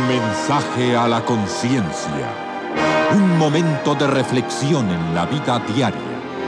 Mensaje a la conciencia. Un momento de reflexión en la vida diaria.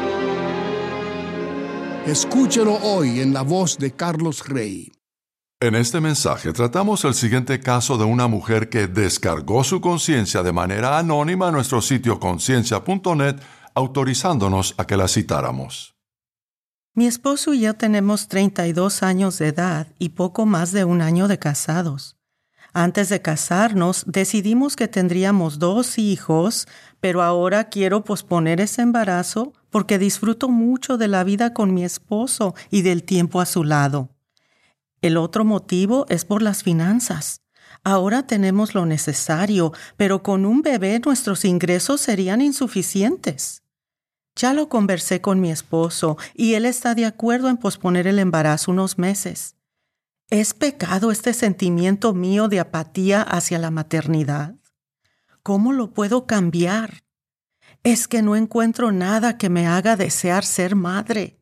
Escúchelo hoy en la voz de Carlos Rey. En este mensaje tratamos el siguiente caso de una mujer que descargó su conciencia de manera anónima en nuestro sitio conciencia.net, autorizándonos a que la citáramos. Mi esposo y yo tenemos 32 años de edad y poco más de un año de casados. Antes de casarnos, decidimos que tendríamos 2 hijos, pero ahora quiero posponer ese embarazo porque disfruto mucho de la vida con mi esposo y del tiempo a su lado. El otro motivo es por las finanzas. Ahora tenemos lo necesario, pero con un bebé nuestros ingresos serían insuficientes. Ya lo conversé con mi esposo y él está de acuerdo en posponer el embarazo unos meses. ¿Es pecado este sentimiento mío de apatía hacia la maternidad? ¿Cómo lo puedo cambiar? Es que no encuentro nada que me haga desear ser madre.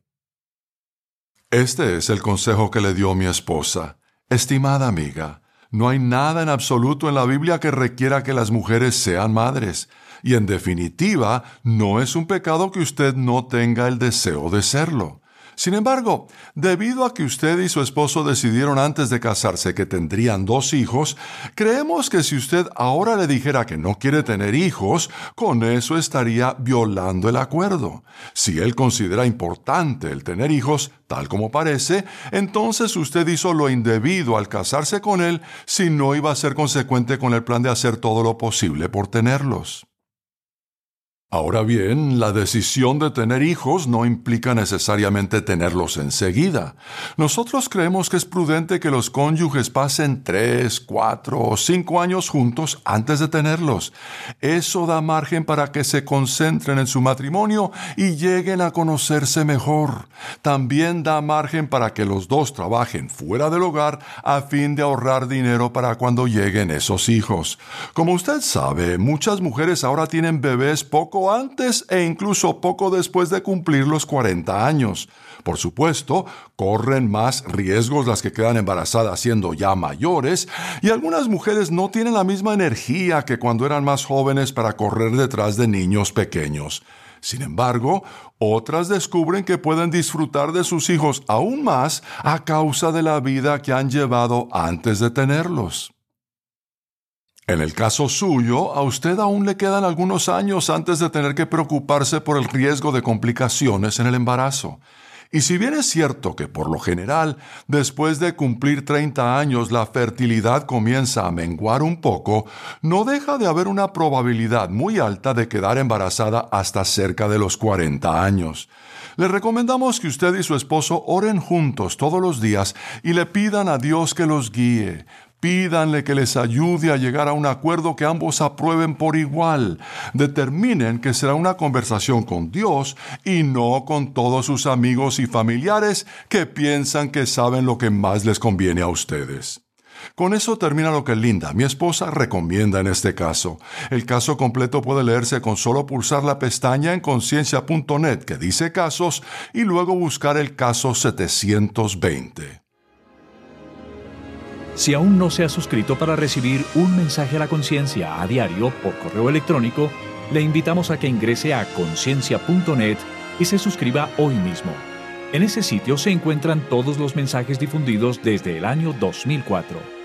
Este es el consejo que le dio mi esposa. Estimada amiga, no hay nada en absoluto en la Biblia que requiera que las mujeres sean madres. Y en definitiva, no es un pecado que usted no tenga el deseo de serlo. Sin embargo, debido a que usted y su esposo decidieron antes de casarse que tendrían 2 hijos, creemos que si usted ahora le dijera que no quiere tener hijos, con eso estaría violando el acuerdo. Si él considera importante el tener hijos, tal como parece, entonces usted hizo lo indebido al casarse con él si no iba a ser consecuente con el plan de hacer todo lo posible por tenerlos. Ahora bien, la decisión de tener hijos no implica necesariamente tenerlos enseguida. Nosotros creemos que es prudente que los cónyuges pasen 3, 4 o 5 años juntos antes de tenerlos. Eso da margen para que se concentren en su matrimonio y lleguen a conocerse mejor. También da margen para que los dos trabajen fuera del hogar a fin de ahorrar dinero para cuando lleguen esos hijos. Como usted sabe, muchas mujeres ahora tienen bebés poco antes e incluso poco después de cumplir los 40 años. Por supuesto, corren más riesgos las que quedan embarazadas siendo ya mayores, y algunas mujeres no tienen la misma energía que cuando eran más jóvenes para correr detrás de niños pequeños. Sin embargo, otras descubren que pueden disfrutar de sus hijos aún más a causa de la vida que han llevado antes de tenerlos. En el caso suyo, a usted aún le quedan algunos años antes de tener que preocuparse por el riesgo de complicaciones en el embarazo. Y si bien es cierto que por lo general, después de cumplir 30 años la fertilidad comienza a menguar un poco, no deja de haber una probabilidad muy alta de quedar embarazada hasta cerca de los 40 años. Le recomendamos que usted y su esposo oren juntos todos los días y le pidan a Dios que los guíe. Pídanle que les ayude a llegar a un acuerdo que ambos aprueben por igual. Determinen que será una conversación con Dios y no con todos sus amigos y familiares que piensan que saben lo que más les conviene a ustedes. Con eso termina lo que Linda, mi esposa, recomienda en este caso. El caso completo puede leerse con solo pulsar la pestaña en conciencia.net que dice casos y luego buscar el caso 720. Si aún no se ha suscrito para recibir un mensaje a la conciencia a diario por correo electrónico, le invitamos a que ingrese a conciencia.net y se suscriba hoy mismo. En ese sitio se encuentran todos los mensajes difundidos desde el año 2004.